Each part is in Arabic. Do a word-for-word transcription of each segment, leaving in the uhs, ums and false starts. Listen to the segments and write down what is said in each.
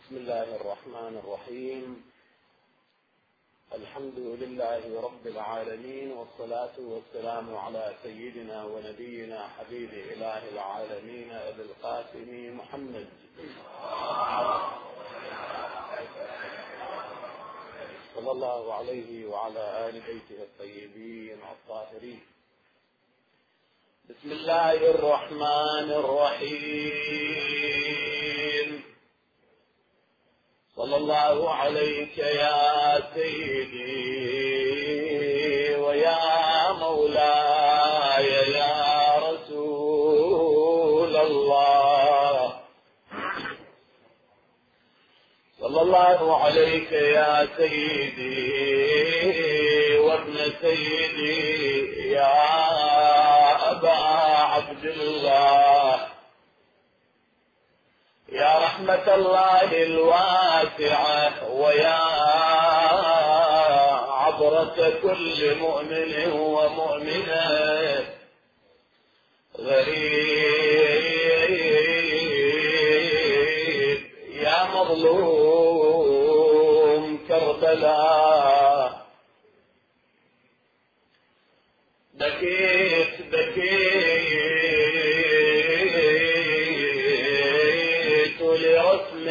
بسم الله الرحمن الرحيم. الحمد لله رب العالمين، والصلاة والسلام على سيدنا ونبينا حبيب إله العالمين أبي القاسم محمد صلى الله عليه وعلى آل بيته الطيبين الطاهرين. بسم الله الرحمن الرحيم. صلى الله عليك يا سيدي ويا مولاي يا رسول الله. صلى الله عليك يا سيدي وابن سيدي يا أبا عبد الله، يا رحمة الله الواسعة ويا عبرة كل مؤمن ومؤمنة غريب، يا مظلوم كربلاء. بكيت بكيت لرسم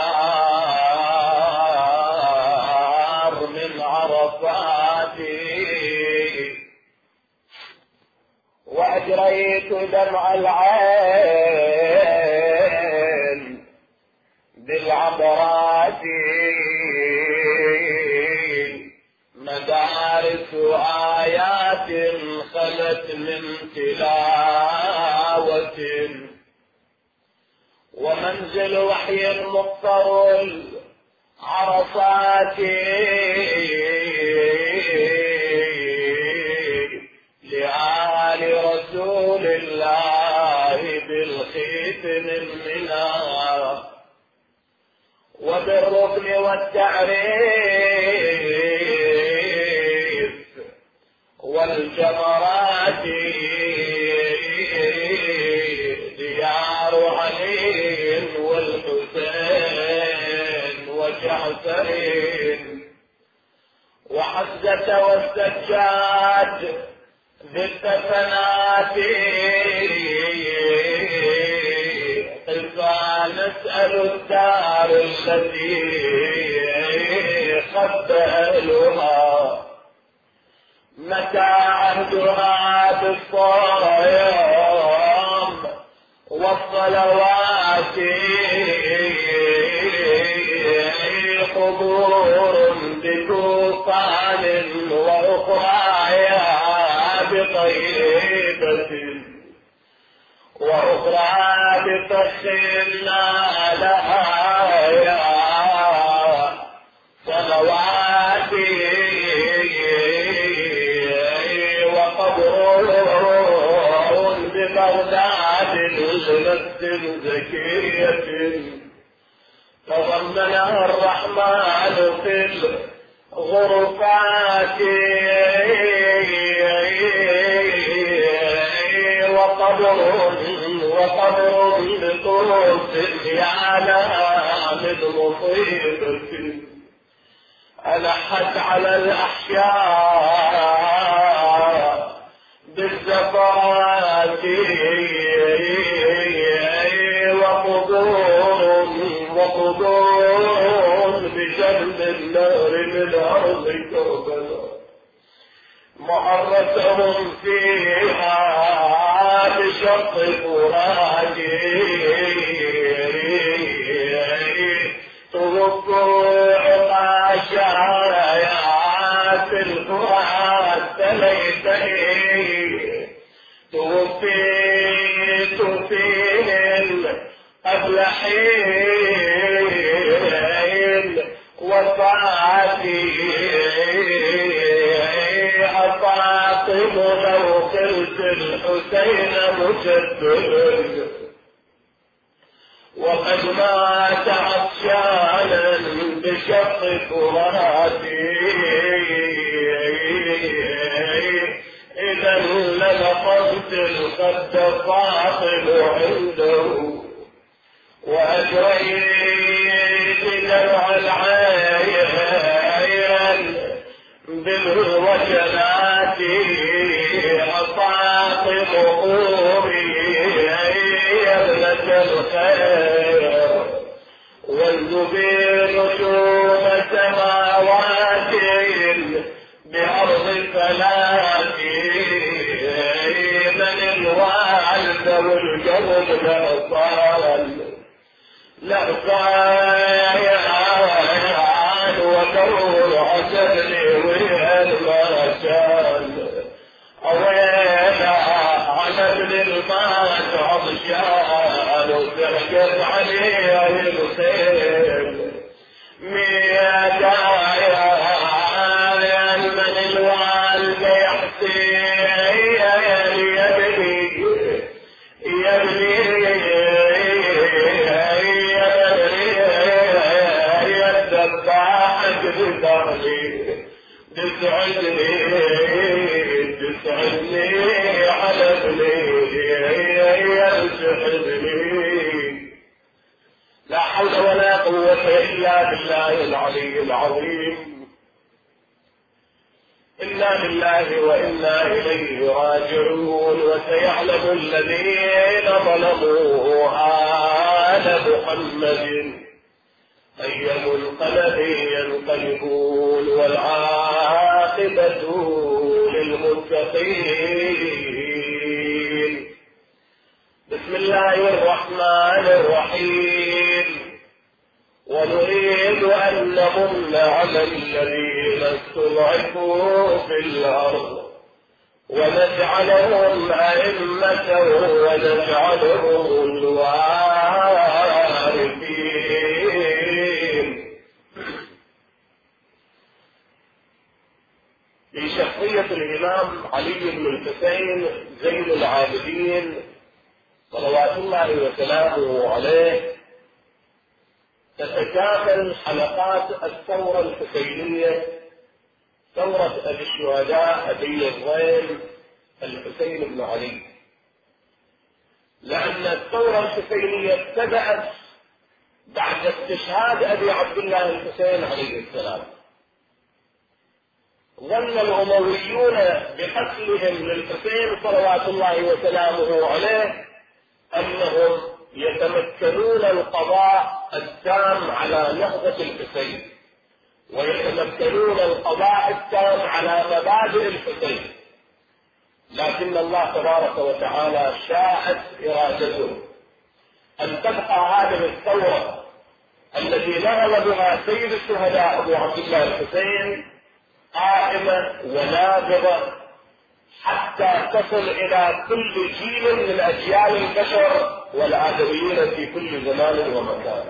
الدار من عرفاتي، وأجريت دمع العين بالعبرات، مدارس آيات خلت من تلاوة، ومنزل وحي مضطر العرفات، لآل رسول الله بالختم المنى وبالركن والتعريف والجمرات، ديار علي والحسين وجعفر وحمزة والسجاد ذي الدفنات. نسأل الدار التي خب أهلها متى عهدها بالصيام والصلوات، قبور بطوفان وأخرايا بطيبة، وأخرى بفخنا لها يا صلواتي، وقبر ببغداد لنفس زكية تضمنها الرحمن في الغرفات، وقبر وقبر بطرس يعلى من مصيبة ألحت على الأحياء بالزفات، وقبور وقبور بجنب النار من أرض كربلاء، معرتهم فيها بشق فرادي، توقع عشايات الفرات ليتني توفيت فيهن قبل حين وفاتي، أفاطم لو قلت الحسين مجدد وقد مات عطشانا بشق فراتي، إذا للقمت الخد فاطم عنده وأجريت بالوجنات أطاقم أموري يا ابنة الخير والزبير نجوم سماوات بأرض فلاتي من الوالد والجبل لأصال لأصال وكور عسلي وين ما كان أويلا على ابن المات عطشان وسرقت عليه الخيل ميدا يا من الوالد يحسي يا ابني يا ابني يا الذباح بثغلي تسعدني تسعدني على ابني يسعدني. لا حول ولا قوة إلا بالله العلي العظيم. إنا لله وإنا إليه راجعون. وسيعلم الذين ظلموا آل محمد أي منقلب ينقلبون والعاقبة للمتقين. بسم الله الرحمن الرحيم. ونريد أن نمن على الذين استضعفوا في الأرض ونجعلهم أئمة ونجعلهم الوارثين. في شخصية الإمام علي بن الحسين زين العابدين صلوات الله وسلامه عليه تتكامل حلقات الثورة الحسينية، ثورة أبي الشهداء أبي الضيل الحسين بن علي، لأن الثورة الحسينية ابتدأت بعد استشهاد أبي عبد الله الحسين عليه السلام. ظن الأمويون بقتلهم للحسين صلوات الله وسلامه عليه أنهم يتمكنون القضاء التام على نهضة الحسين ويتمكنون القضاء التام على مبادئ الحسين، لكن الله تبارك وتعالى شاءت إرادته أن تبقى هذه الثورة التي نهض بها سيد الشهداء أبو عبد الله الحسين قائمة ونابضة حتى تصل إلى كل جيل من أجيال البشر والآدميين في كل زمان ومكان.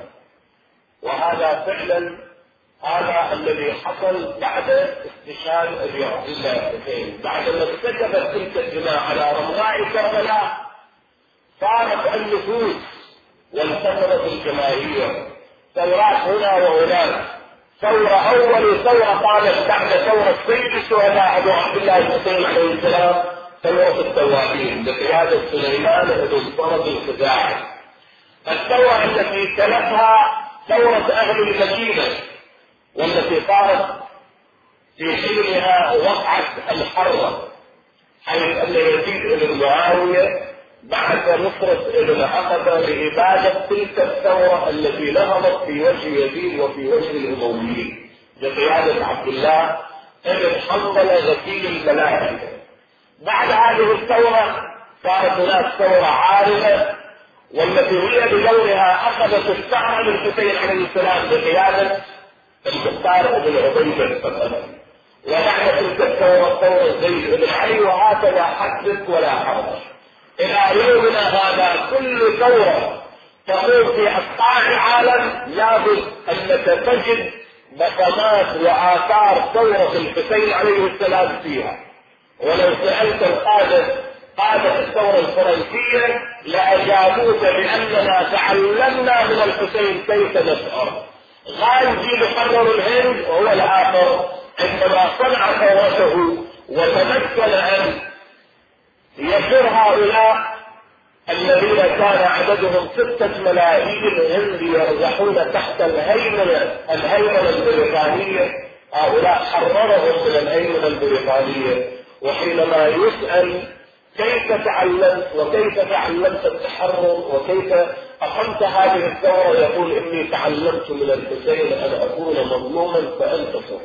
وهذا فعلا هذا الذي حصل بعد استشهاد أبي عبد الله الحسين. بعدما ارتكبت تلك الدماء على رمضاء كربلاء صارت النفوس وانتشرت الجماهير، ثورات هنا وهناك. ثورة أول ثورة قامت بعد ثورة سيد الشهداء أبو عبد الله الحسين عليه السلام، ثورة التوابين بقيادة سليمان بن فرد الخزاعي. الثورة التي تلتها ثورة أهل المدينة، والتي صارت في حينها وقعة الحرة، حيث أن يزيد بن معاوية بعد نصرة ابن عقبة لإبادة تلك الثورة التي نهضت في وجه يزيد وفي وجه الأمويين بقيادة عبد الله ابن حنظلة غسيل الملائكة. بعد هذه الثورة صارت هناك ثورة عارضة، والتي هي بدورها أخذت الثأر للحسين عليه السلام بقيادة المختار بن عبيد الفتح. وبعد تلك الثورة ثورة زيد بن علي، وهكذا حدث ولا حرج إلى يومنا هذا. كل ثورة تقوم في أقطاع العالم لابد أنك تجد بصمات وآثار ثورة الحسين عليه السلام فيها. ولو سألت القادة قادة الثورة الفرنسية لأجابوك بأننا تعلمنا من الحسين كيف نشعر. غاندي لقرر الهند وهو الآخر عندما صنع ثورته وتمكن أن يسر هؤلاء الذين كان عددهم ستة ملايين هندي يرجحون تحت الهيمنة الهيمنة البريطانية هؤلاء حررهم من الأيمنة البريطانية، وحينما يسأل كيف تعلمت وكيف تعلمت التحرر وكيف أقمت هذه الثورة، يقول إني تعلمت من الحسين أن أكون مظلوما فأنتصر.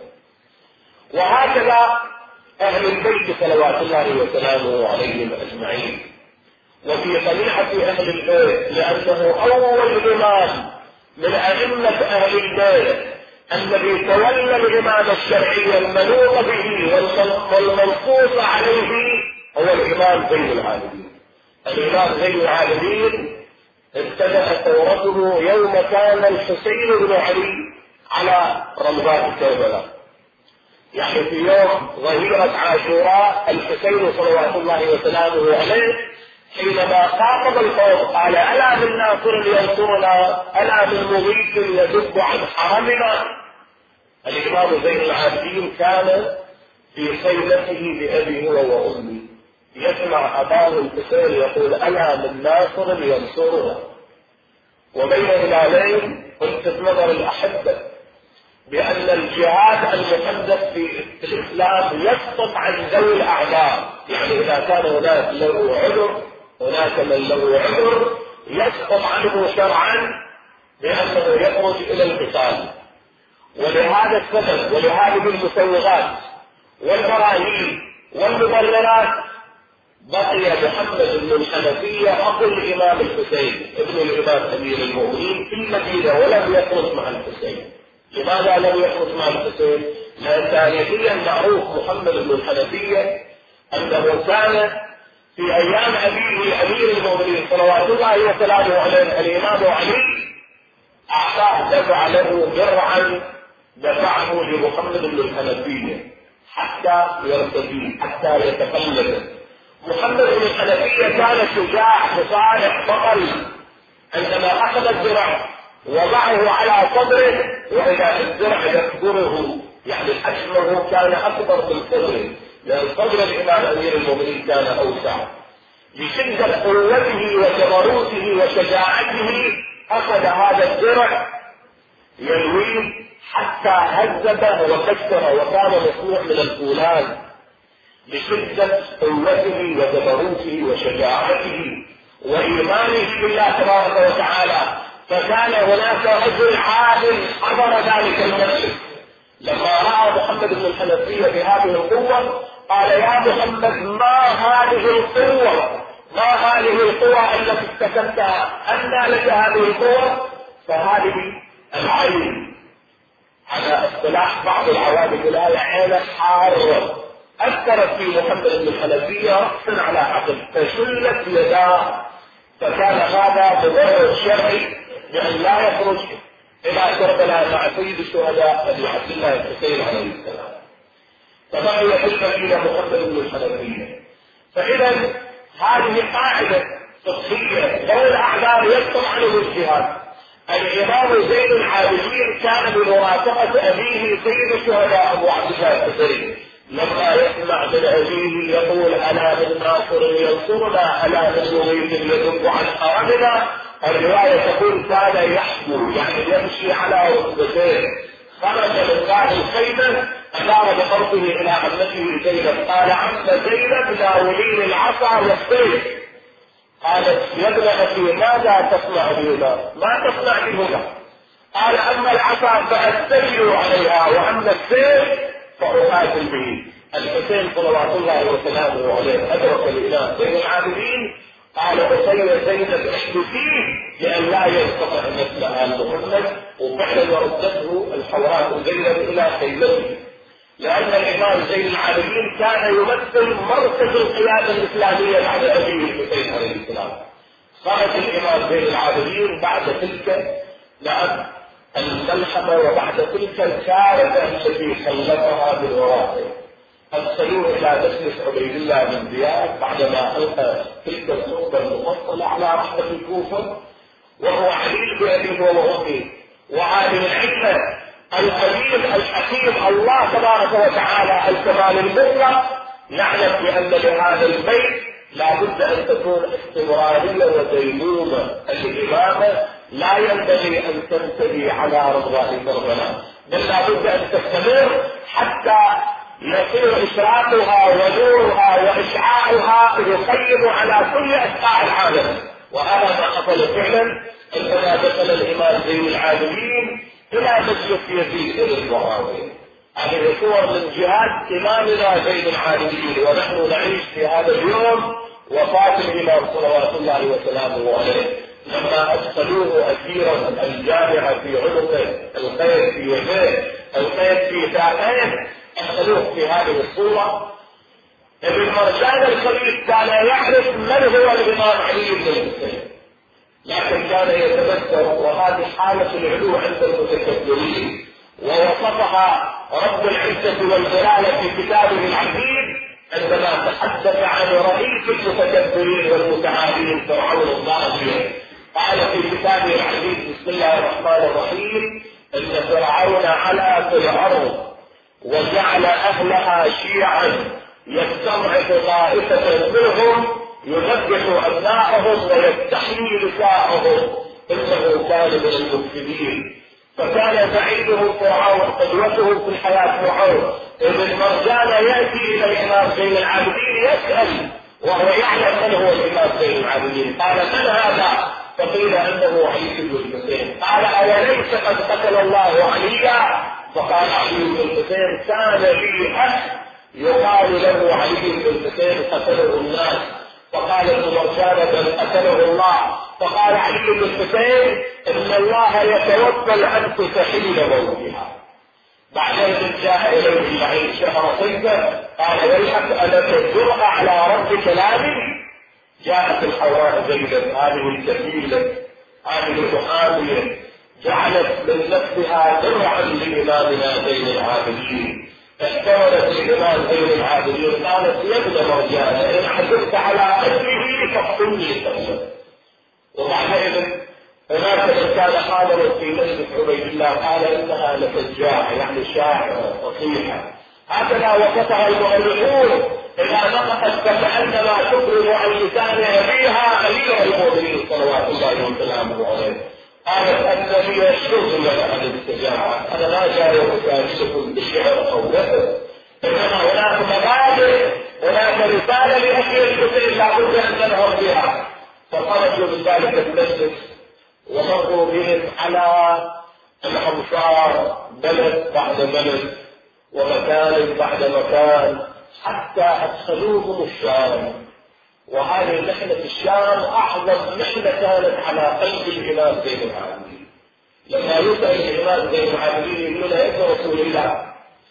وهكذا أهل البيت صلوات الله وسلامه عليهم أجمعين. وفي طليعة أهل البيت، لأنه أول إمام من أئمة أهل البيت الذي تولى الإمام الشرعي المنوط به والمنصوص عليه هو الإمام زين العابدين. الإمام زين العابدين ابتدأ ثورته يوم كان الحسين بن علي على رمضاء كربلاء، يعني في يوم ظهيرة عاشوراء الحسين صلوات الله وسلامه عليه حينما خاطب القوم قال: ألا من ناصر ينصرنا، ألا من مغيث يذب عن حرمنا. الإمام زين العابدين كان في خيمته بأبي هو وأمي، يسمع أباه الحسين يقول: ألا من ناصر ينصرنا. وبين هلالين قلت نظر الأحبة بأن الجهاد المقدس في الإسلام يسقط عن ذوي الأعذار، يعني إذا كان هناك له عذر هناك من له عذر يسقط عنه شرعا بأنه يخرج إلى القتال. ولهذا السبب ولهذه المسوغات والبراهين والمبررات بقي محمد بن الحنفية أخو الإمام الحسين ابن الإمام أمير المؤمنين في المدينة ولم يخرج مع الحسين. لماذا لم يخرج مع الحسين؟ لأن تاريخيا معروف محمد بن الحنفية أنه كان في أيام أبيه أمير المؤمنين صلوات الله وسلامه عليه الإمام علي أعطاه دفع له درعا دفعه لمحمد بن الحنفية حتى يرتدي حتى يتقلد. محمد بن الحنفية كان شجاع مصالح بطل، عندما أخذ الدرع وضعه على صدره وإذا الدرع يكبره، يعني حجمه كان أكبر من صدره، لأن صدر الإمام أمير المؤمنين كان أوسع. لشدة قوته وجبروته وشجاعته أخذ هذا الدرع يلويه حتى هذبه وكسر، وكان مصنوع من الفولاذ لشدة قوته وجبروته وشجاعته وإيمانه بالله تبارك وتعالى. فكان هناك رجل عادل حضر ذلك المجلس، لما رأى محمد بن الحنفية بهذه القوة قال: يا محمد، ما هذه القوة؟ ما هذه القوة التي اكتسبتها؟ أنى لك هذه القوة؟ فهذه العين على اصطلاح بعض العوامل الآية عين حارة أثرت في محمد بن الحنفية رأسا على عقل فشلت يداه، فكان هذا مبرر شرعي بأن لا يخرج إلى كربلاء مع سيد الشهداء أبي عبد الله الحسين عليه السلام. فبقي في المدينة محمد بن الحنفية. فإذا هذه قاعدة فقهية، ذوي الأعذار يسقط عنه الجهاد. الإمام زين العابدين كان بمرافقة أبيه سيد الشهداء أبو عبد الله الحسين، لما يسمع من أبيه يقول: ألا من ناصر ينصرنا، ألا من مغيث يذب عن حرمنا. الرواية تقول كان يحبو، يعني يمشي على ركبتيه. خرج من بعد الخيمة أشار بقربه إلى عمته زينب قال: عم زينب ناولين العصا والسيف. قالت: يا ابن أخي ماذا تصنع بهما؟ ما تصنع بهما؟ قال: أما العصا فأتكل عليها، وأما السيف فأقاتل به. الحسين صلوات الله وسلامه عليه أدرك الإمام زين العابدين قال: أسير زينب احدثيه لأن لا ينقطع مثل آل محمد، وفعلا ردته الحوراء زينب إلى خيمته، لأن الإمام زين العابدين كان يمثل مركز القيادة الإسلامية بعد أبيه الحسين عليه السلام. خرج الإمام زين العابدين بعد تلك نعم الملحمة وبعد تلك الكارثة التي خلفها بالوراثة. أرسلوه إلى مجلس عبيد الله بن زياد بعدما ألقى تلك الصحبة المفصلة على رحمة الكوفة، وهو عليل بأبيه وأمه وعالم الحكمة القديم الحكيم الله تبارك وتعالى الكمال المطلق، يعلم بأن لهذا البيت لا بد أن تكون استمرارية وديمومة. الإمامة لا ينبغي أن تنتهي على رضوان كربلاء، بل لا بد أن تستمر حتى يصير إشراقها ونورها وإشعاعها يقلب على كل أسقاع العالم. وهذا ما حصل فعلا عندما دخل الإمام زين العابدين إلى مجلس يزيد بن معاوية. هذه صور من جهاد إمامنا زين العابدين، ونحن نعيش في هذا اليوم وفاة الإمام صلوات الله وسلامه عليه، لما أدخلوه أسيرا الجامعة في عنقه، القيد في يديه، القيد في ساقيه، أدخلوه في هذه الصورة. ابن مرجان الخبيث كان يعرف من هو الإمام علي بن الحسين، لكن كان يتذكر، وهذه حالة العلو عند المتكبرين ووصفها رب العزة والجلال في كتابه العزيز عندما تحدث عن رئيس المتكبرين والمتعالين فرعون الطاغية. قال في كتابه العزيز بسم الله الرحمن الرحيم: إن فرعون علا في الأرض وجعل أهلها شيعا يستضعف طائفة منهم يذبح أبناءهم ويستحيي نساءهم إنه كان من المفسدين. فكان سعيده فرعون قدوته في الحياة فرعون. ابن مرجان يأتي إلى الإمام زين العابدين يسأل وهو يعلم من هو الإمام زين العابدين، قال: من هذا؟ فقيل انه علي بن الحسين. قال: اوليس قد قتل الله عليا؟ فقال علي بن الحسين: كان لي اخ يقال له علي بن الحسين قتله الناس. فقال ابن مرجان: بل قتله الله. فقال علي بن الحسين: ان الله يتوفى الانفس حين موتها. بعدين جاء اليه العين شهر صيفه قال: ويحك الا تجرأ على رب كلامي؟ جاءت الحواء زينب هذه الكفيلة هذه المحامية جعلت من نفسها درعا لإمامنا زين العابدين، احتملت الإمام زين العابدين قالت: يا ابن مرجان إن حزبت على قتله فاقتلني قتلا. وبعدين هناك من كان حاضرا في مجلس عبيد الله قال: إنها لفجاعة، يعني شاعرة فصيحة. هكذا وصفها المؤلفون إذا نطقت فكأنما تخرج عن لسان أبيها أمير المؤمنين صلوات الله وسلامه عليه. قالت: أن لي الشغل عن الشجاعة، أنا لا جاي أساعدكم بالشعر أو نثر، إنما هناك مبادئ، هناك رسالة لأهل الحسين لابد أن ننهض بها. فخرجوا من ذلك المجلس ومروا بهم على الأمصار بلد بعد بلد ومكان بعد مكان حتى أدخلوهم الشام. وهذه محنة الشام أعظم محنة كانت على قلب الإمام زين العابدين. لما يسأل الإمام زين العابدين يقول: يا ابن رسول الله،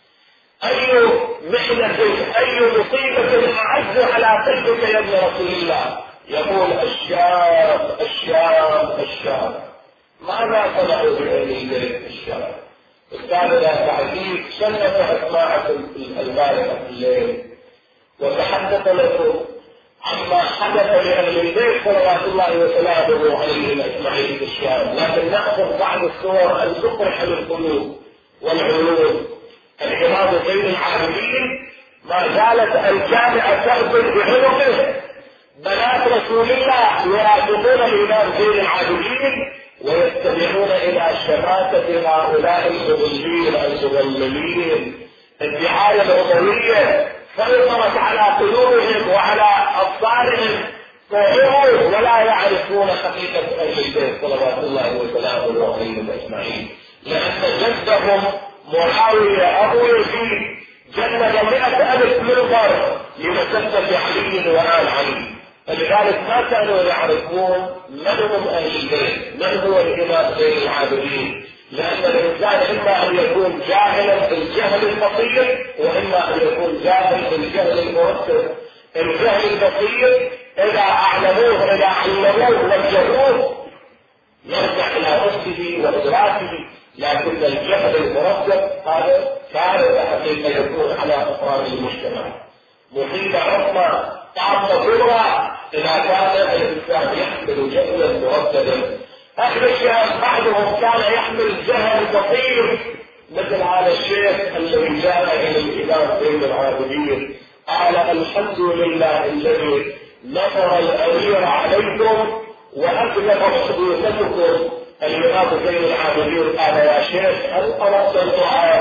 أي محنة أي مصيبة أعز على قلبك يا ابن رسول الله؟ يقول: الشام الشام الشام. ماذا صنعوا بأهل البيت الشام؟ الثالثة تعزيز سنة أسماعكم البارحة في الليل وتحدث لكم عما حدث لأهل البيت صلوات الله وسلامه عليهم أجمعين في الشام، لكن نأخذ بعض الصور أن تقرح للقلوب والعيون. الإمام زين العابدين ما زالت الجامعة تأخذ بعنقه بنات رسول الله يراقبون الإمام زين العابدين ويستمعون إلى شماتة هؤلاء المضلين المضللين. الدعاية الأموية سيطرت على قلوبهم وعلى أبصارهم فهم ولا يعرفون حقيقة أهل البيت صلوات الله وسلامه عليهم أجمعين، لأن جدهم معاوية أبو يزيد جند مئة ألف منبر لمسبة علي وآل علي، فلذلك ما كانوا يعرفون من هم أهل البيت، من هو الإمام زين العابدين، لأن الإنسان إما أن يكون جاهلا بالجهل البسيط وإما أن يكون جاهل بالجهل المركب. الجهل البسيط إذا أعلموه إذا علموه وجهوه يرجع إلى رشده وإدراكه، لكن الجهل المركب هذا كارثة حقيقة يكون على أفراد المجتمع، مصيبة عظمى طامة كبرى إذا كان الإنسان يحمل جهلا مركبا. أهل الشام بعضهم كان يحمل جهل بسيط مثل هذا الشيخ الذي جاء إلى الإمام زين العابدين قال: الحمد لله الذي نصر الأمير عليكم وأغلب حدوثتكم. الإمام زين العابدين قال: يا شيخ هل قرأت الدعاء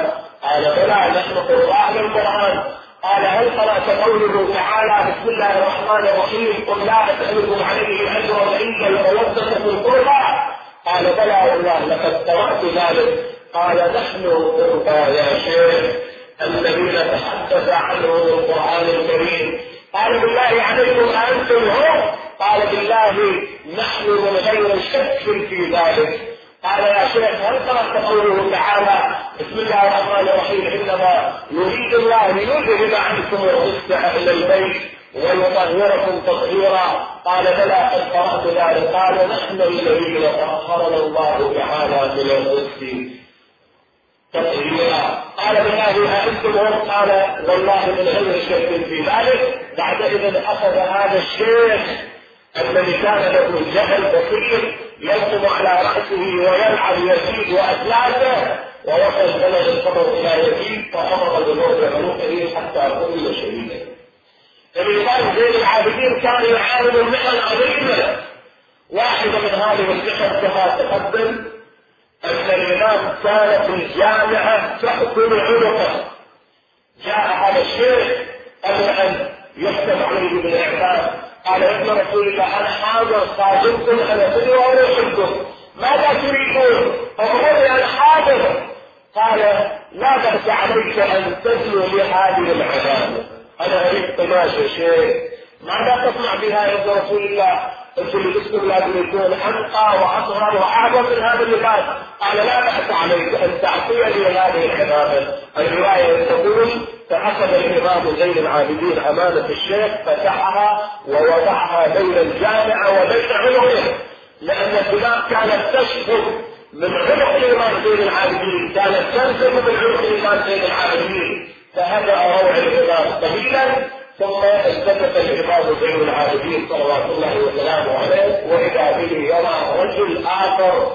قال بلى نحن قراء للقرآن. قال هل قرأت قوله تعالى بسم الله الرحمن الرحيم قل لا أسألكم عليه أجرا إلا المودة في القربى؟ قال بلى والله لقد قرأت ذلك. قال نحن القربى يا شيخ الذين تحدث عنهم القرآن الكريم. قال بالله عليكم أنتم هم؟ قال بالله نحن من غير شك في ذلك. قال يا شيخ هل قرأت قوله تعالى بسم الله الرحمن الرحيم إنما يريد الله ليذهب عنكم الرجس أهل البيت ويطهركم تطهيرا؟ قال بلى قد قرأت ذلك. قال نحن الذين طهرنا الله تعالى من الرجس تطهيرا. قال بالله أنتم هم؟ قال والله من غير شك في ذلك. بعد إذن أخذ هذا الشيخ الذي كان له جهل بصير يلقم على رأسه ويلعب يزيد وأسلافه ووصل بلد الخبر إلى يزيد فأمر بموت عنقه حتى قتل شهيدا. الإمام زين العابدين كان يعاني من محن عظيمة. واحدة من هذه المحن كما تقدم أن الإمام كان في الجامعة تأكل عنقه. جاء هذا الشيخ قبل أن يحكم عليه بالإعدام قال ابن رسول الله أنا حاضر صادقكم أنا أدري وأنا أحبكم ماذا تريدون؟ فقالوا أنا حاضر. قال لا بأس عليك أن تزلو لهذه العلامة أنا أريد تماشى شيء ماذا تصنع بها يا ابن رسول الله؟ قلت لبسكم لازم يكون أنقى وأصغر وأعظم من هذا اللباس. قال لا بأس عليك أن تعطيني هذه العلامة. الرواية تقول فأخذ الإمام زين العابدين أمانة الشيخ فتحها ووضعها بين الجامع وبين عنقه لأن الدماء كانت تشفط من عنق الإمام زين العابدين كانت تنزل من عنق الإمام زين العابدين فهدأ روع الإمام قليلا ثم التفت الإمام زين العابدين صلوات الله وسلامه عليه وإذا به يرى رجل آخر.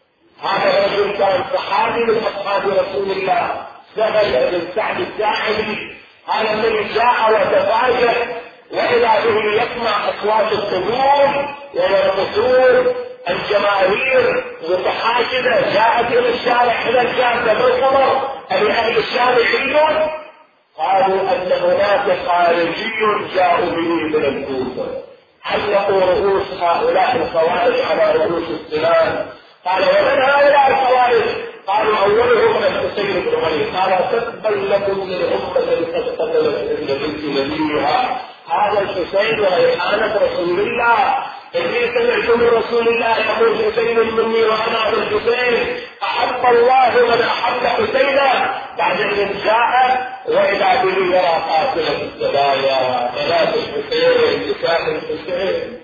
هذا الرجل كان صحابي من أصحاب رسول الله سهل بن سعد الساعدي هذا الذي جاء وتفاجأ وإذا به يسمع أصوات الطبول والقصور الجماهير متحاشدة جاءت إلى الشارع إلى الجامع بالخبر أهل الشارع يريدون قالوا أن هناك خارجي جاءوا به من الكوفة علقوا رؤوس هؤلاء الخوارج على رؤوس السنان. قال ومن هؤلاء الخوارج؟ قالوا أولهم الحسين بن علي. قال تقبل لكم من أمة قد قتلت ابن بنت نبيها هذا الحسين وريحانة رسول الله. إني سمعت من رسول الله يقول حسين مني وأنا ابن الحسين أحب الله من أحب حسينا. بعد أن جاء وإذا به يرى قاتل الزبايا ثلاث الحسين نساء الحسين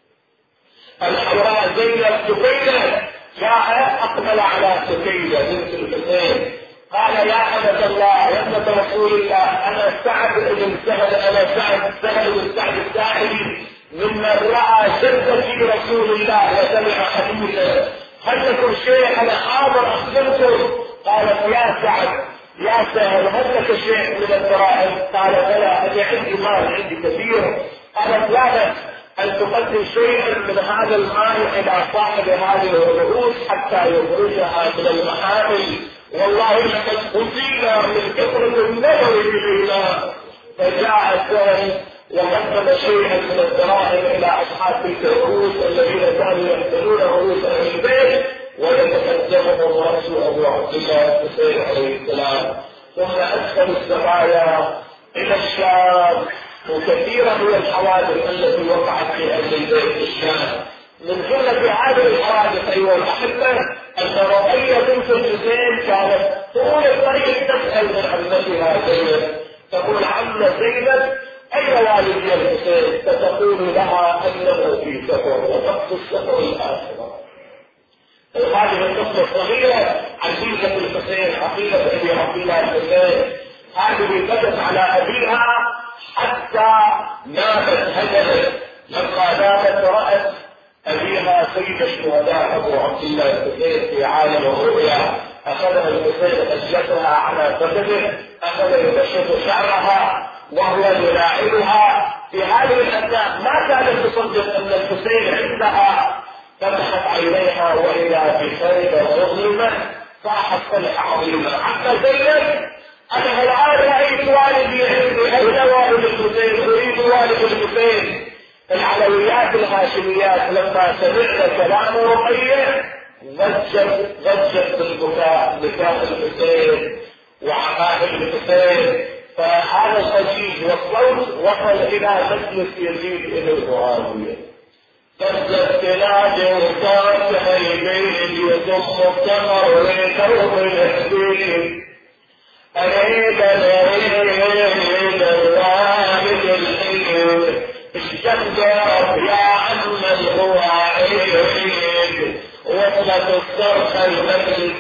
الحوراء زينب سكينة جاء أقبل على سكينة بنت الحسين قال يا أمة الله يا أمة رسول الله أنا سعد بن سهل أنا سعد سهل بن سعد الساعدي ممن رأى شدة في رسول الله وسمع حديثه هل لكم شيء أنا حاضر أخبركم؟ قالت يا سعد يا سهل هل لك شيء من الدراهم؟ قال بلى أنا عندي مال عندي كثير. قالت لا بأس أن تقدم شيئا من هذا المال إلى صاحب هذه الرؤوس حتى يخرجها من المحامل والله لقد أصيبنا من كثرة النظر إلينا. فجاء السهل وقدم شيئا من الدراهم إلى أصحاب تلك الرؤوس الذين كانوا يقتلون رؤوس أهل البيت ويتقدمهم رأس أبو عبد الله الحسين عليه السلام. ثم أدخلوا الزبايا إلى الشام وكثيرا من الحوادث التي وقعت في أهل البيت في الشام. من جملة هذه الحوادث أيها الأحبة أن رقية بنت الحسين كانت طول الطريق تسأل من عمتها زينب تقول عم زينب أين والدي الحسين؟ فتقول لها أنه في سفر وقت السفر الآخرة. هذه القصة الصغيرة عزيزة الحسين عقيلة أبي عبد الله الحسين هذه بدت على أبيها حتى نامت هدلت. لما نامت رأت أبيها سيد الشهداء أبو عبد الله الحسين في عالم الرؤيا. أخذها الحسين أجلسها على فخذه أخذ يبشر شعرها وهو يلاعبها في هذه الأثناء ما كانت تصدق أن الحسين عندها. فتحت عينيها وإذا بخير مظلمة صاحت صلحة عظيمة. حتى زينب أنا الآن رأيت والدي عندي أين والد الحسين؟ أريد والد الحسين. العلويات الهاشميات لما سمعنا كلام رقية ضجت ضجت بالبكاء بكاء الحسين وعقائد الحسين. فهذا الضجيج والصوت وصل إلى مجلس يزيد بن معاوية. فزت تنادي وصارت هيبين يضم الثمر لثوب الحبيب. أريد أريد الوالد الحبيب اشتغل يا عم الغواعيد. وصلت الصرخة المجلس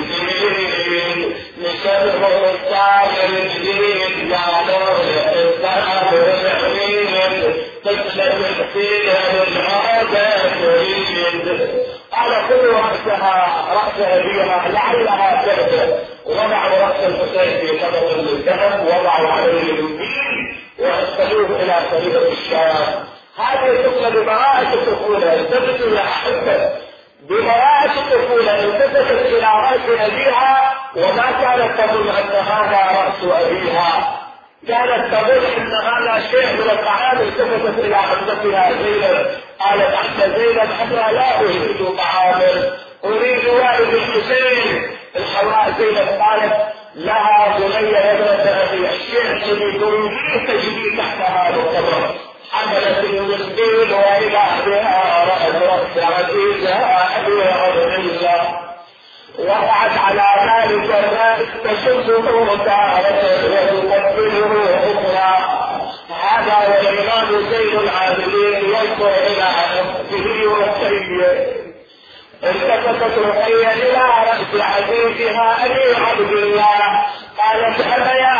الجديد نشره الصابر الجديد يا نور الصابر الحميد. طفلة الحسين العادة تريد. على كل رأسها رأسها بها لعلها تبدأ. وضعوا رأس الحسين في طبق الذهب وضعوا عليه الدين وارسلوه إلى طريق الشام. هذه الطفلة بمراءة الطفولة التفتوا يا أحبة بمراءة الطفولة التفتت إلى رأس أبيها وما كانت تظن أن هذا رأس أبيها. كانت تظن أن هذا شيء من الطعام. التفتت إلى عمتها زينب قالت عمة زينب أنا لا أريد طعاما أريد والد الحسين. الحوراء زينب قالت لها بني يا ابنة أخي الشيء الذي تريديه تجدي تحت هذا القبر. حملت المسكين وإلى بها رأس رأس عزيزها أبي عبد الله وقعت على ذلك الناس تشده تارة وتقبله أخرى. هذا والإمام زين العابدين ينظر إلى نفسه رقية. التفتت رقية إلى رأس عزيزها أبي عبد الله قالت أنا يا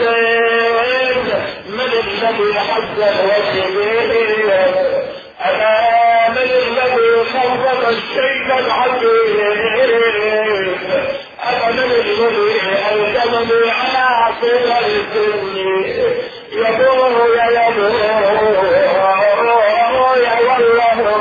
حسين من الذي حزن وجهي؟ أنا من الذي خلق الشيء العجيب؟ أنا من الذي ألزمني على صغر السن؟ يدور يا يدور يا والله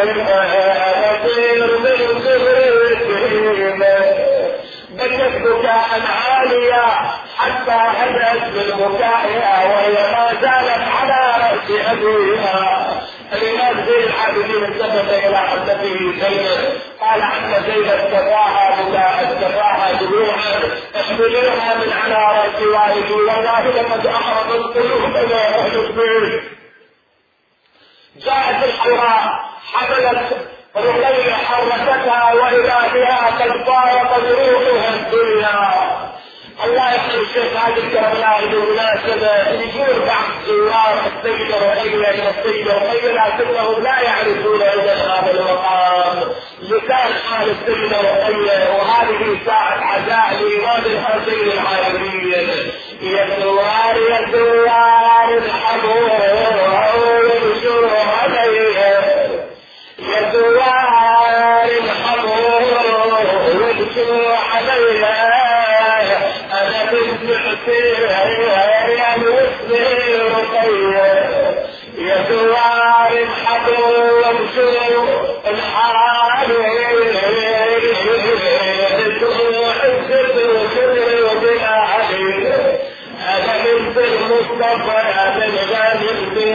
أطير من صغر السن. بكت بكاء عاليا حتى هدأت من بكائها وهي ما زالت على رأس أبيها. الإمام زين العابدين التفت إلى عمته زينب قال عم زينب كفاها بكاء كفاها دموعا احملوها من على رأس والدي والله لقد أحرقت قلوبنا أهل البيت. جاءت الحوراء حملت رقية حركتها وإذا بها قد فارقت روحها الدنيا. الله يحفظ الشيخ هذه الكرامات بالمناسبة يقول بعض زوار السيدة رقية إلى السيدة رقية لكنهم لا يعرفون إذا هذا المقام لسان حال السيدة رقية. وهذه ساعة عزاء لإمام الحسين العابدين. يا زوار يا زوار الحبور ويرجو عليه يا زوار الحبور ويرجو عليه. أنا بسمعتي يا وسمي رقية يا زوار الحبور ويرجو الحال تروح الزبر وشري وبلا علي. أنا بنت المصطفى من غني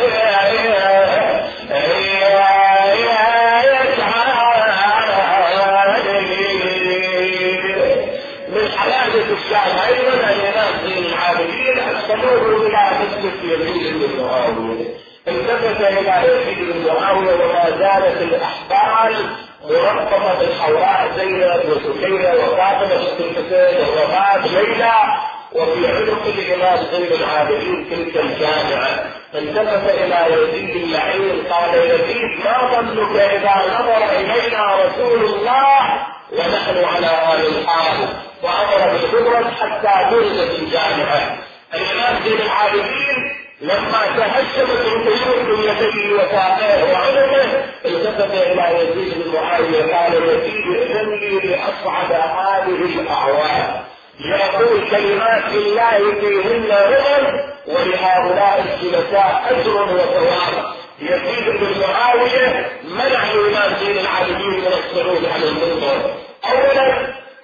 الشام. أيضا الإمام زين العابدين أرسلوه إلى مجلس يزيد بن معاوية. التفت إلى يزيد بن معاوية وما زالت الأحبال مرتبطة بالحوراء زينب وسكينة وفاطمة بنت الحسين ووفاة ليلى وفي عنق الإمام زين العابدين تلك الجامعة. التفت إلى يزيد اللعين قال يزيد ما ظنك إذا نظر إلينا رسول الله ونحن على هذا الحال؟ وأمر بالخبرة حتى درست الجامعة. الإمام زين العابدين لما تهشمت القيود من يديه وساقيه وعنقه التفت إلى يزيد بن معاوية قال يزيد ائذن لي لأصعد هذه الأعوام ليقول كلمات الله فيهن رضا ولهؤلاء الجلساء أجر وثواب. يزيد بن معاوية منع الإمام زين العابدين من الصعود على المنبر. أولا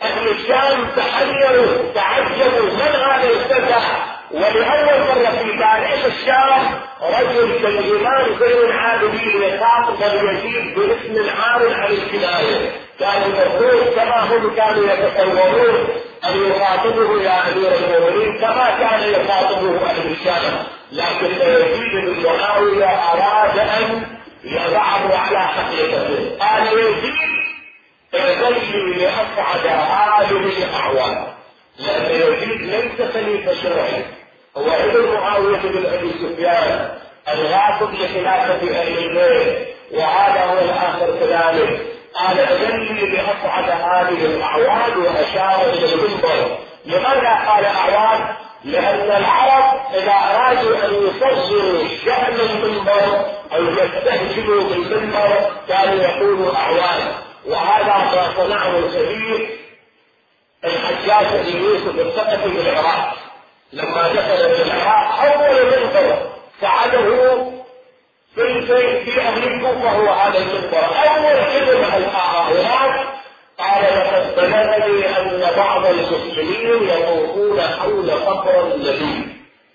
أهل الشام تحيروا تعجبوا من هذا الفتى، ولأول مرة في تاريخ الشام رجل كالإمام زين العابدين يخاطب يزيد باسم عار عن الكناية. كان المفروض كما هم كانوا يتصورون أن يخاطبه يا أمير المؤمنين كما كان يخاطبه أهل الشام، لكن يزيد بن معاوية أراد أن يضعه على حقيقته. قال يزيد ارجلي لأصعد هذه الأعوام، لأن يزيد ليس خليفة شرعي، هو ابن معاوية بن أبي سفيان الغاصب لخلافة أهل البيت، وهذا هو الآخر كذلك. قال ارجلي لأصعد هذه الأعوام وأشار إلى المنبر. لماذا قال أعوام؟ لأن العرب إذا أرادوا أن يصغروا شأن المنبر أو يستهجنوا بالمنبر كانوا يقولوا أعوام، وهذا ما صنعه الكبير الحجاج بن يوسف الثقفي بالعراق. لما دخل الى العراق اول منبر ساعده في في اهل الكوفه هو هذا المنبر. اول كلمه القاها هناك قال لقد بلغني ان بعض المسلمين يطوفون حول قبر النبي.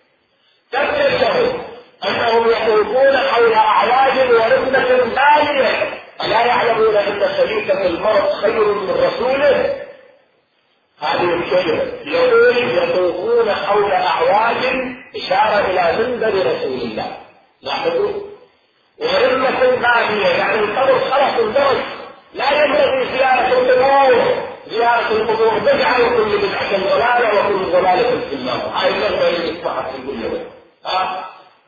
تذكر انهم يطوفون حول اعواد ورثه باليه، ألا يعلمون أن خليفة المرض خير من رسوله؟ هذه الكلمة يقول يطوفون حول أعواد إشارة إلى منبر رسول الله. لاحظوا، ورمة بالية يعني القبر خلص الدرج، لا ينبغي زيارة القبور. زيارة القبور بدعة وكل بدعة ضلالة وكل ضلالة في النار. هاي الكلمة اللي تصحح في كل يوم. ها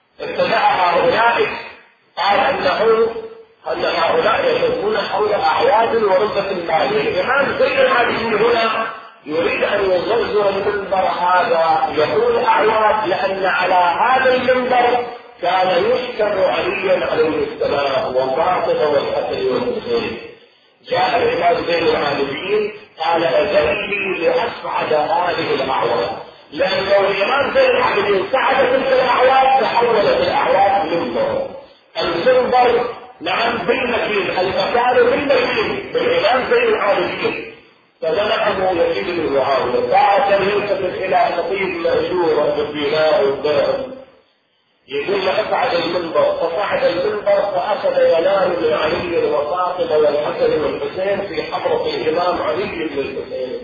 ابتدعها هؤلاء، قال أنه أن هؤلاء يطوفون حول أعواد وربة بالية. الإمام زين العابدين هنا يريد أن يزرزر المنبر هذا يقول أعواد، لأن على هذا المنبر كان يشكر عليا عليه السلام وفاطمة والحسن والحسين. جاء الإمام زين العابدين قال أذلي لأصعد هذه الأعواد، لأنه الإمام زين العابدين صعد تلك الأعواد تحولت الأعواد منبر. المنبر نعم بالمكين، المكان بالمكين بالإمام زين العابدين. فمنعه يزيد بن معاوية بعد أن يلتفت إلى خطيب مأجور بالبناء والذهب يقول اصعد المنبر، فصعد المنبر فأخذ ينام من علي وفاطمة والحسن والحسين في حضرة الإمام علي بن الحسين.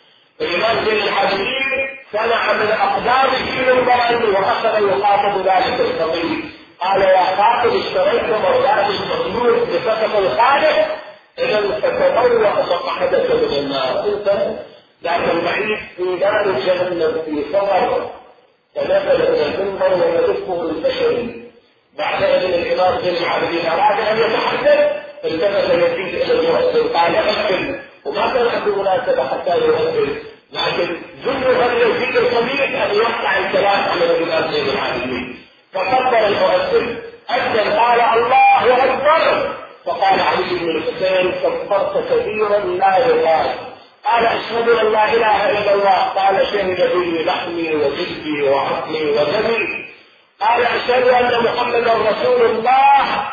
الإمام زين العابدين صنع من أقدامه منبرا وأخذ يخاطب ذلك الخطيب. قال يا خاطب اشتريت مرات المخلوق بسقط الخالق، إذا فتطوع مقعدك من النار. انت لكن بعيد في دار جهنم في سفر فنزل إلى المنبر ويدفه البشري. بعد إذن الإمام زين العابدين أراد أن يتحدث التفت يزيد إلى المؤذن قال أذن، وما كان عنده مناسبة حتى يؤذن، لكن ذنب يزيد الخبيث أن يقطع الكلام على الإمام زين العابدين. فكبر المؤذن أذن قال الله أكبر، فقال علي بن الحسين كبرت كبيرا لا يقال. قال أشهد أن لا إله إلا الله. قال شهد بي لحمي وجلدي وعظمي ودمي. قال أشهد أن محمدا رسول الله.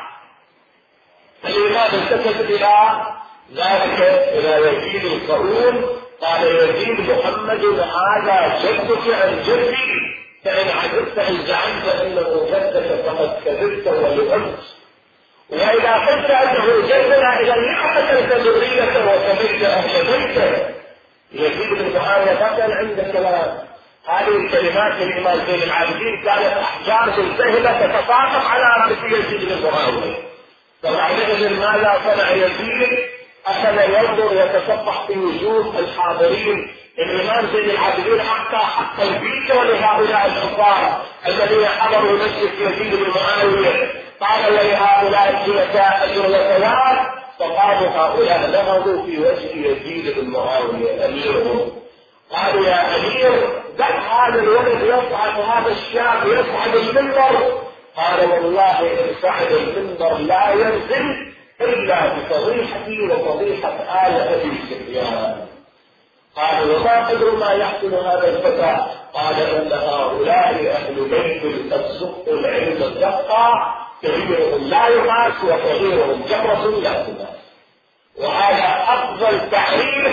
الإمام التفت إلى ذلك إلى يزيد القرون قال يزيد محمد هذا جدك عن جدي، فإن عجبت إن زعمت أنه جدك فقد كذبت ولغمت، وإذا قلت أنه جدنا إذا لم قتلت ذريته وكبرت أهل بيته. يزيد بن معاوية كان عنده كلام. هذه الكلمات للإمام زين العابدين كانت أحجار ملتهبة تتساقط على رأس يزيد بن معاوية. فبعدين ماذا صنع يزيد؟ أخذ ينظر يتصفح في وجوه الحاضرين. الإمام زين العابدين أعطى حق الفيتو لهؤلاء الكفار الذين حضروا مجلس يزيد بن معاوية. قال لهؤلاء الجلساء أجر وثواب، فقالوا هؤلاء نهضوا في وجه يزيد بن معاوية أميرهم. قالوا يا أمير دع هذا الولد يصعد هذا الشاب يصعد المنبر. قال والله إن صعد المنبر لا ينزل إلا بفضيحتي وفضيحة آل أبي سفيان. قال وما قدر ما يحصل هذا الفتى؟ قال إن هؤلاء أهل بيت قد سقوا العلم الدقة، كبيرهم لا يقاس وصغيرهم جمرة لا تقاس. وهذا أفضل تعريف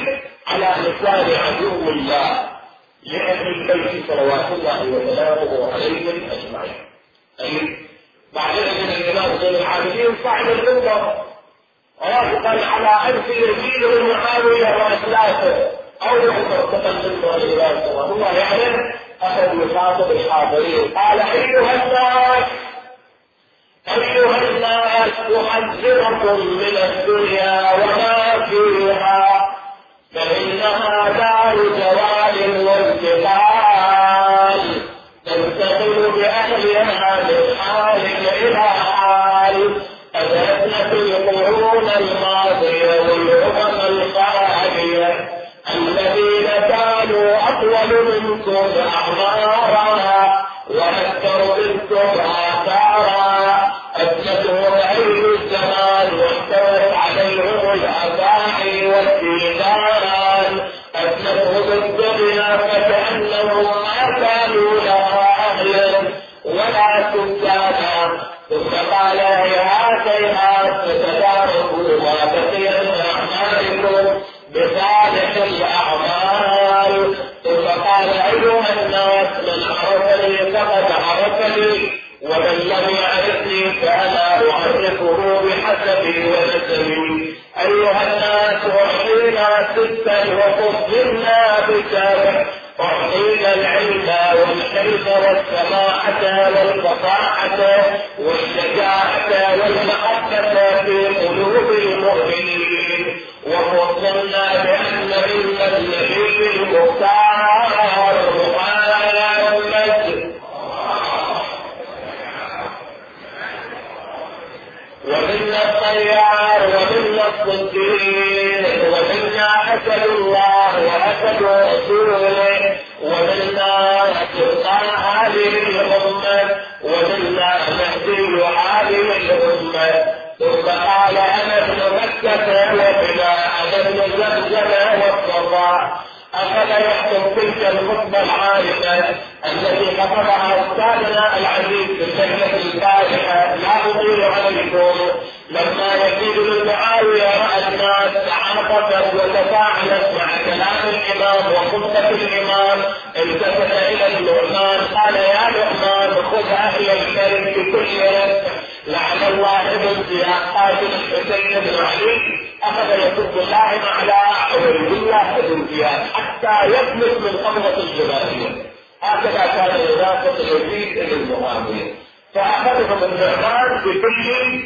على لسان عدو الله لأهل البيت صلوات الله وسلامه عليهم أجمعين. أي بعد أن الإمام زين العابدين صعد المنبر رافقا على أنف يزيد بن معاوية وأسلافه أو مرتقا منه الإمام صلى الله عليه وسلم أخذ يخاطب الحاضرين قال: أيها الناس أيها الناس أحذركم من الدنيا وما فيها، فإنها دار زوال وانتقال تنتقل بأهلها من حال إلى حال، أدركنا في القرون الماضية والأمم الخالية الذين كانوا أطول منكم أعمارا وأكثر منكم آثارا، أدركهم عين الزمان واحتوت عليهم الأفاعي والديدان، أدركهم الدنيا فكأنهم ما كانوا لها أهلا ولا سكانا، ثم قال: هيهات هيهات فتداركوا ما بقي من أعمالكم بصالح الأعمال. ثم قال: أيها الناس من عرفني فقد عرفني ومن لم يعرفني فأنا أعرفه بحسبي ونسبي. أيها الناس أعطينا ستا وفضلنا بسبع، أعطينا العلم والحلم والسماحة والفصاحة والشجاعة والمحبة في قلوب المؤمنين، وفضلنا بأن منا النبي المختار محمد، ومنا الطيار ومنا الصديق ومنا أسد الله وأسد رسوله ومنا سلطان هذه الأمة ومنا مهدي هذه الأمة. ثم قال: أنا ابن مكة وبنا أنا ابن زمزم والصفا. أخذ يحكم تلك الخطبة العارفة التي خطبها أستاذنا العزيز في الليلة البارحة لا أطيل عليكم، لما يزيد بن معاوية رأى الناس تعاطفت وتفاعلت مع كلام الإمام وخطبة الإمام، التفت إلى النعمان قال: يا نعمان خذ أهل الكرم بكل رفق، لعن الله ابن زياد قاتل الحسين بن علي أخذ يسب الله على عبيد الله بن زياد حتى يفلت من قبضة الجماهير. هكذا كان ينافق يزيد بن معاوية، فأخذهم النعمان بكل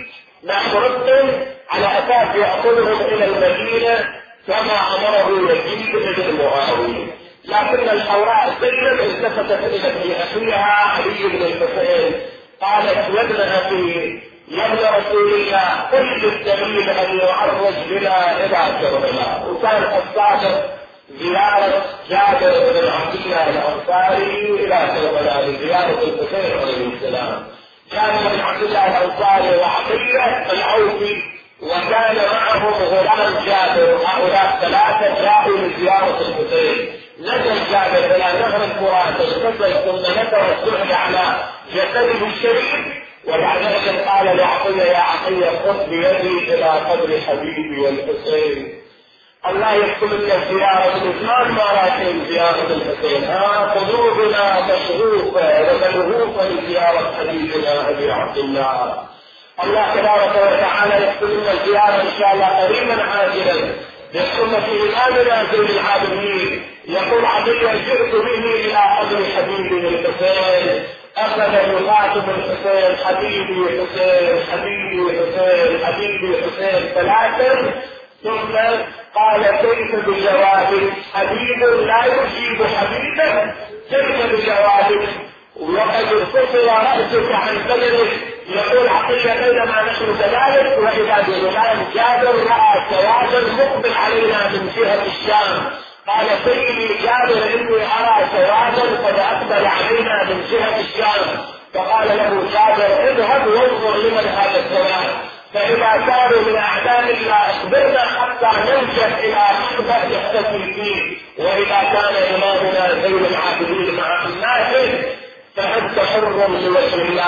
نحرتهم على أساس يأخذهم إلى المدينة كما أمره يزيد بن معاوية. لكن الحوراء زينب التفتت إلى أخيها علي بن الحسين قالت: يا ابن أخي يا ابن رسول الله قل الدليل أن يعرج بنا إلى كربلاء. وكان الصادق زيارة جابر بن عبد الله الأنصاري إلى كربلاء لزيارة الحسين عليه السلام. جابر بن عبد الله الأنصاري وعطية العوفي وكان معهم غلام جابر، هؤلاء ثلاثة جاءوا لزيارة الحسين. نزل جابر إلى نهر الفرات اغتسل ثم نثر السعد على جسده الشريف، وبعد ذلك قال لعطية: يا عطية خذ بيدي إلى قبر حبيبي والحسين. الله يحكم لنا زيارة الإسلام مراتين زيارة الحسين، ها قلوبنا مشغوفة وملهوفة لزيارة حبيبنا أبي عبد الله. الله تبارك وتعالى يحكم لنا الزيارة إن شاء الله قريبا عاجلا بحكمة إمامنا زين العابدين. يقول عطية: جئت به إلى قبر حبيبي الحسين. أخذ يخاطب الحسين: حبيبي حسين حبيبي حسين حبيبي حسين ثلاثا، ثم قال: كيف بجوابك؟ حبيب لا يجيب حبيبا، كيف بجوابك؟ وقد فصل رأسك عن بدنك. يقول عطية: بينما نحن كذلك وإذا بغلام جابر رأى سوادا مقبل علينا من جهة الشام. قال: سيدي جابر إني أرى سوادا قد أقبل علينا من جهة الشام. فقال له جابر: اذهب وانظر لمن هذا السواد، فإذا كانوا من أعداء الله أخبرنا حتى ننجح إلى حقبة يحتفل فيه، وإذا كان إمامنا زين العابدين مع الناس فأنت حر لوجه الله.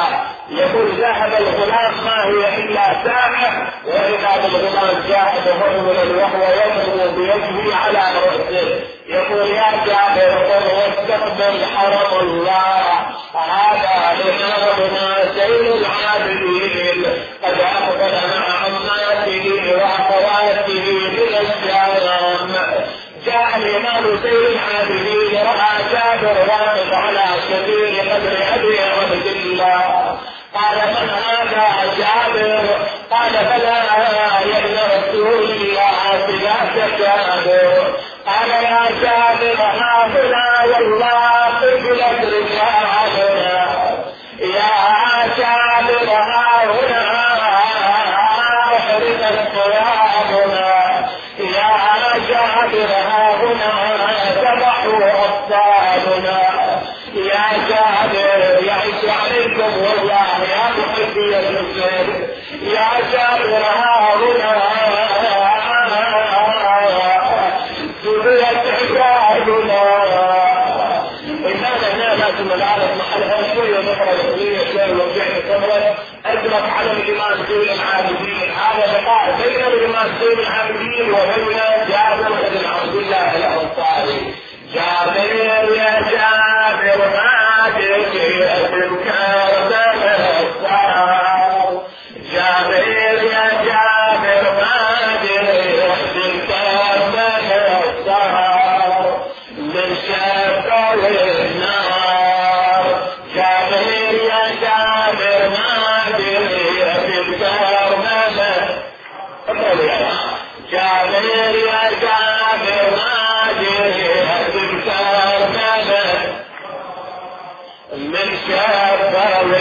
يقول ذهب الغلام ما هي إلا ساعة، وإذا الغلام جاء مهرملا وهو يضرب بيده على رأسه. يقول يا جابر قل واستقبل حرم الله، هذا لإمامنا سيد العابدين قد أقبل مع عماته وأخواته من الشام. جاء الإمام سيد العابدين رأى جابر واقف على شبير قبر أبي عبد الله، قال من هذا جابر؟ قال بلى يا ابن رسول الله فداك جابر. قال يا جابر ها هنا والله قبلت رجالنا، يا جابر ها هنا أحرقت ثيابنا، يا جابر ها هنا ذبحوا أطفالنا، يا جابر يعيش عليكم والله يا محبي الحسين، يا جابر ها هنا سريت عبادنا. إننا لازم نعرف محلها شوية نقرأ شوية شوية ونرجع صبرا. أدرك على الإمام زين العابدين هذا لقاء بين الإمام زين العابدين وبين جابر بن عبد الله الأنصاري. جابر يا جابر ما تجي الكربلاء الصار، جابر يا جابر ما تجي الكربلاء الصار، من شاف النار. جابر يا جابر ما تجي الكربلاء، جابر يا جابر ما تجي من شاف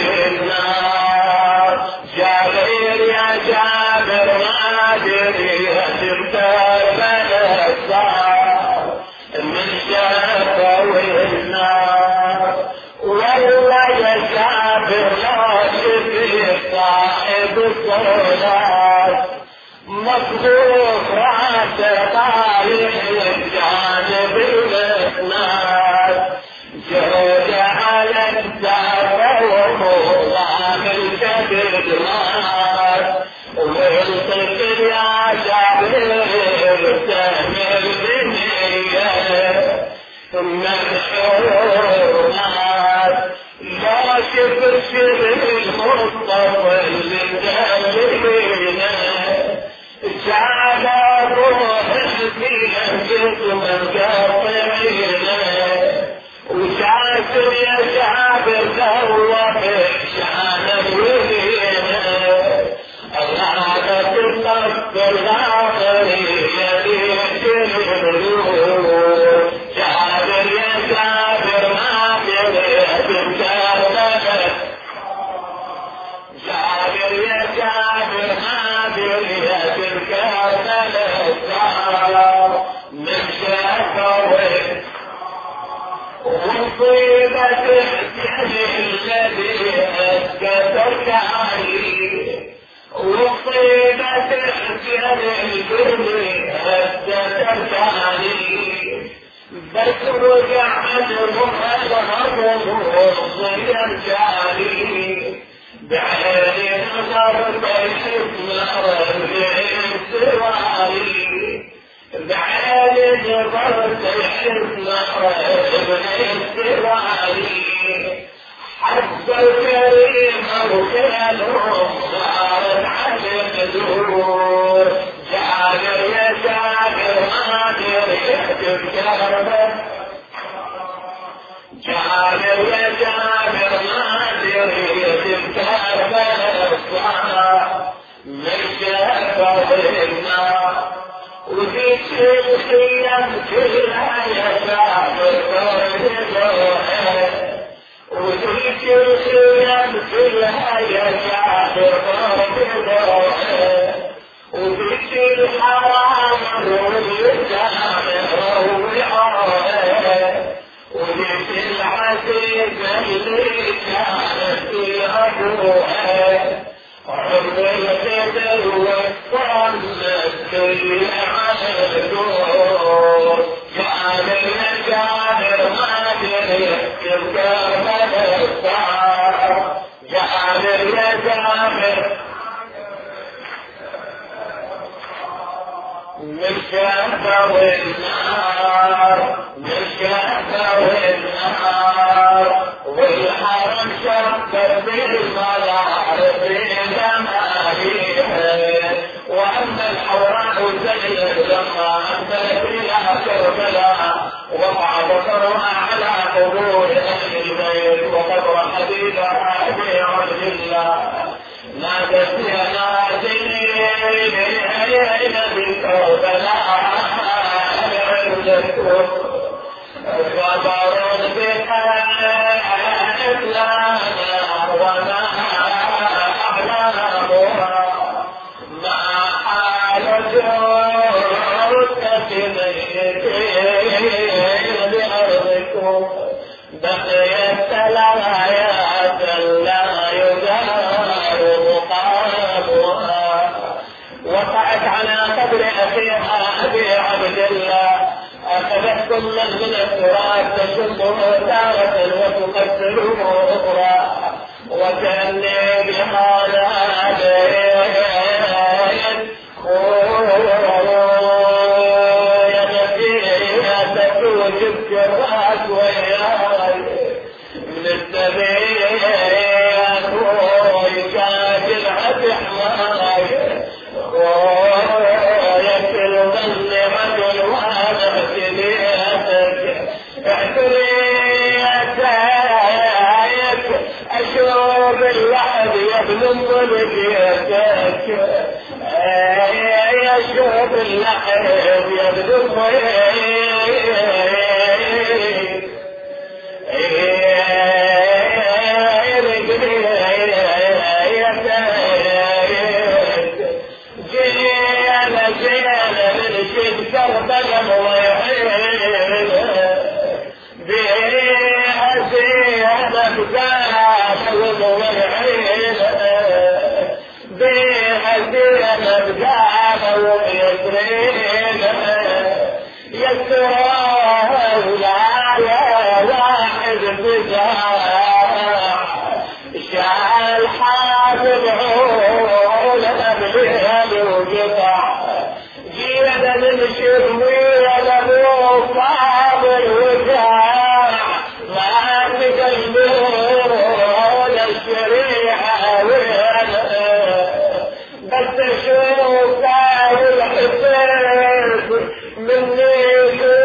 النار. جابر يا جابر ما دري الكربلاء الصار، من شاف النار. والله يا جابر لا شفي صاحب الصلاة، مصروف راسه طالع الجانب المسناد، جهد على الدار ومضام الكبد مات، والطفل يا جابر سهل الدنيا مشهور مات. لا شفر شبه المصطفى اللي مدلبينا، جعل روح فيها جسم القاطعين، وشاسر يا جابر ذوق شان الولينا، الغابة الطف الغاطري يليك النور. جابر يا جابر ما بريت الكربلاء، جابر يا جابر ما بريت الكربلاء الصار، من شافوه ومصيبة الجهل الذي أسكتك عليه، ومصيبة الجهل الذي أسكتك عليه، بس رجع عنهم الهضم وصير جاري، بعين نظرت الحكمة رجع سواري، بعين نظرت الحكمة رجع سواري، حتى الكريم وكانهم صارت على الدور. جابر يا جابر ما دريت الكربلاء، جابر يا جابر ما دريت الكربلاء الصار، من شافه النار. وذيك الخيام كلها يا جابر فرجوها، وذيك الخيام كلها يا جابر فرجوها، وذيك الحرام واليتام روعوها، وذيك العزيزة اللي كانت في أبوها، عمر الخدر والصمت كل على الدور. جابر يا جابر ما دريت الكربلاء الصار، جابر يا جابر من شهر النار من شهر النار والحرم شكر بالمرار في جمالها وأما الحوراء زينب لما أنزلت إلى كربلاء وقع بصرها على قبور أهل البيت وقبر حبيبها في عرض الله نادت يا نادي أين بكربلاء عندكم خبر بها لنا وما أعلامها ما حال جرك بأرضكم بقيت الآيات لا يدار مقامها وقعت على قبر أخيها أبي عبد الله أخذت كل من التراب تشمه تارة وتقتله أخرى وكأني بها ناديت يا نبيها تكوجب كراس وياي من السبيل ويكاد العبح معي ويكل ظلمة الوالد بيتك اعتريتك اشوف اللحظ يبلغ بيتك اشوف اللحظ يبلغ شال حافظ عون أبليها وقطع جيدا من شروية لبو صابر وجاع ما تقلبون الشريعة وين بس تشوف الحسين مني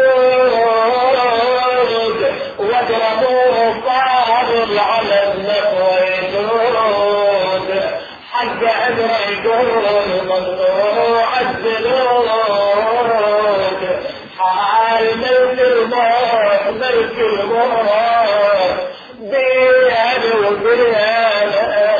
واضربوه صابر على النفوة يدود حق عبر يقول مقطوع الزنود حال ملك الموت ملك الموت بيان وبيان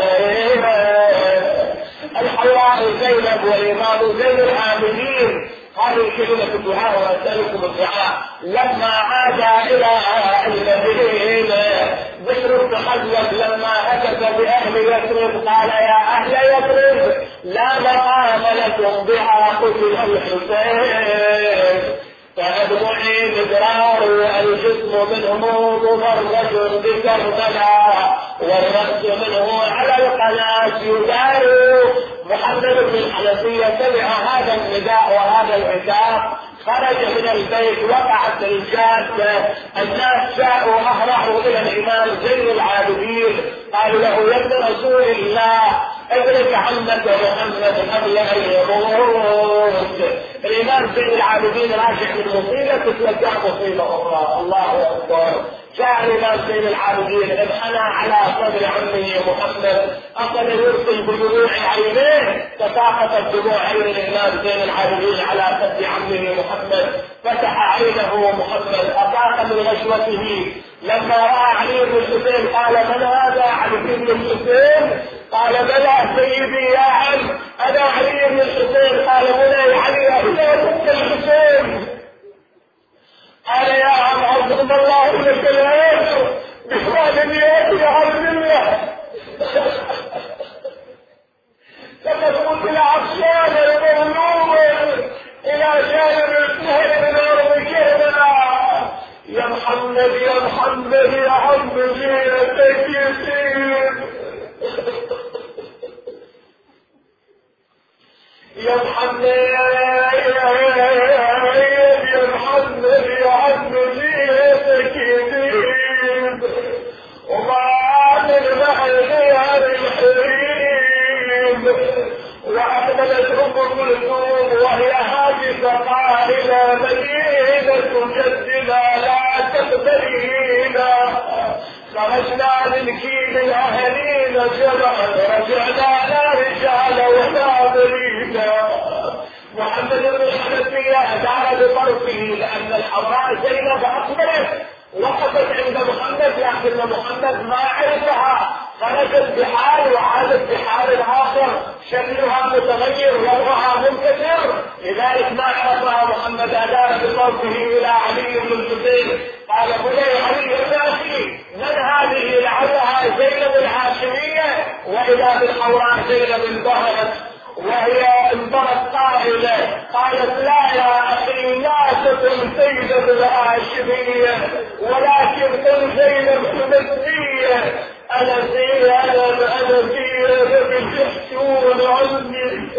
الحوار زينب والإمام زين العابدين هذه كلمة الدعاء وأسألكم الدعاء لما عاد إلى المدينة بشر التخلف لما هتف بأهل يثرب قال يا أهل يثرب لا مقام لكم بها قتل الحسين فأدمعي مدرار الجسم منه مفرج بكربلاء والرأس منه على القناة يدار محمد بن الحنفية سمع هذا النداء وهذا العتاب خرج من البيت وقعت الجادة الناس جاءوا أهرعوا إلى الإمام زين العابدين قالوا له يا ابن رسول الله ادرك عمك محمد قبل أن يموت الإمام زين العابدين راجع من مصيبة تتوجع مصيبة أخرى الله أكبر جاء الإمام زين العابدين انحنى على صدر عمه محمد أخذ يرسل بدموع عينيه تساقطت دموع عين الإمام زين العابدين على خد عمه محمد فتح عينه محمد أفاق من غشوته لما رأى علي بن الحسين قال من هذا؟ علي بن الحسين قال بلى سيدي يا عم أنا علي بن الحسين قال بني علي أهلا بك الحسين قال يا عم عظم الله لك العين بإخوانيات يا عبد الله لقد قلت العطشان المظلوم إلى جانب النهر من أرض كربلاء يا محمد يا محمد يا عم زينتك يسير يا محمد يا محمد يا عم جيتك يزيد وما من بعد غير الحريم. وأقبلت أم كلثوم وهي هاجسة قائلة مدينة جدنا لا تقبلينا، خرجنا نبكي من أهلينا جمعا رجعنا لا رجال ولا برينا. محمد بن الحنفية دعا بطرفه لأن الحضراء زينب أقبلت وقفت عند محمد، لكن محمد ما عرفها، خرجت بحال وعادت بحال آخر، شكلها متغير وضعها منكسر، لذلك ما عرفها محمد. أدار بطرفه إلى علي بن الحسين قال بني علي الناسي من هذه؟ لعلها زينب الهاشمية. وإذا بالحوراء زينب انبهرت وهي انبهرت قائلة قالت لا يا أخي لا تكن زينب الهاشمية ولكن كن زينب المكية. أنا زينب أنا زينب بالجحشون عني،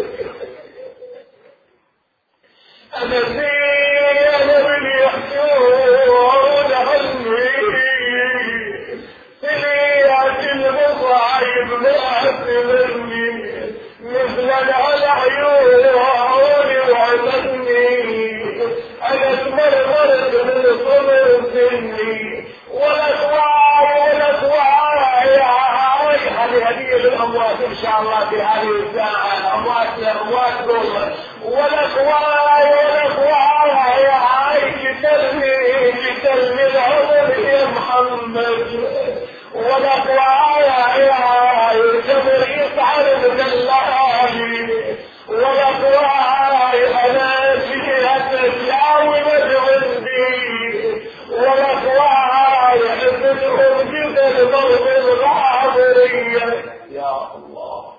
أنا زينب بالجحشون عني، سليات المصايب معتبرني مثل العيون وعتني، أنا اتمرمرت من صبر سني والأسواء والأسواء. هذه هدية للأموات إن شاء الله في هذه الساعة، الأموات الأموات دول والأسواء والأسواء يا عايش تلمي تلمي العمر يا محمد، والأسواء يا عايش جبر يسعر من الليالي، والأسواء أنا جهتك يا ولد عندي، والأسواء يحبتهم جدا ضرب الغابرية. يا الله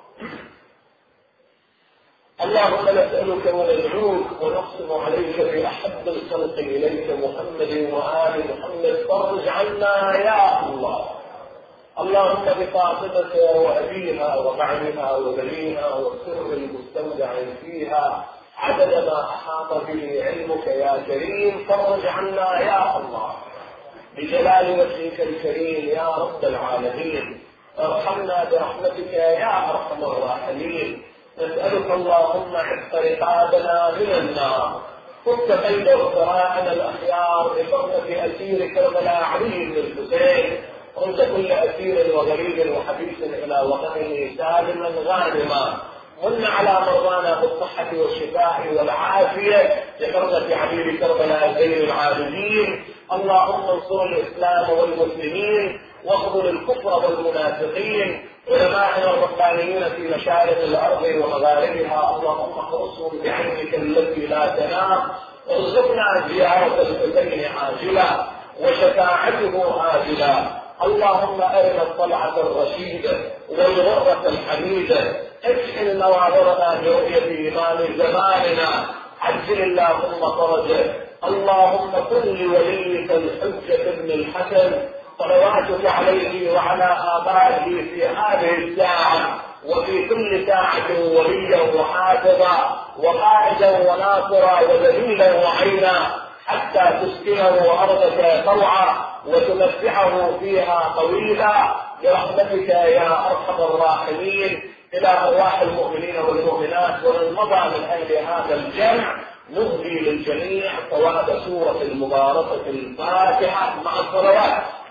اللهم نسألك وندعوك ونقسم عليك بأحب الخلق إليك محمد وآل محمد، فرج عنا يا الله. اللهم بفاطمة وأبيها وبعلها وبنيها والسر المستودع فيها عدد ما أحاط به علمك يا كريم، فرج عنا يا الله بجلال وجهك الكريم يا رب العالمين. ارحمنا برحمتك يا أرحم الراحمين. نسألك اللهم عتق رقابنا من النار، فك قيد أسراءنا الأخيار بفرقة أسير كربلاء علي بن الحسين، رد كل أسير وغريب وحبيس إلى وطنه سالما غانما. من على مرضانا بالصحة والشفاء والعافية بحرمة حبيب كربلاء زين العابدين. اللهم انصر الإسلام والمسلمين واخذل الكفر والمنافقين. علماءنا الربانيين في مشارق الأرض ومغاربها اللهم احرسهم بعينك التي لا تنام. ارزقنا زيارة الحسين عاجلا وشفاعته آجلا. اللهم أرنا الطلعة الرشيدة والغرة الحميدة، اكحل نواظرنا برؤية إمام زماننا، عجل اللهم فرجه. اللهم كن لوليك الحجة بن الحسن صلواتك عليه وعلى آبائه في هذه الساعة وفي كل ساعة وليا وحافظا وقائدا وناصرا ودليلا وعينا، حتى تسكنه أرضك طوعا وتمتعه فيها طويلا برحمتك يا أرحم الراحمين. إلى أرواح المؤمنين والمؤمنات ومن مضى من أهل هذا الجمع نهدي للجميع ثواب سورة المباركة الفاتحة مع الصلوات.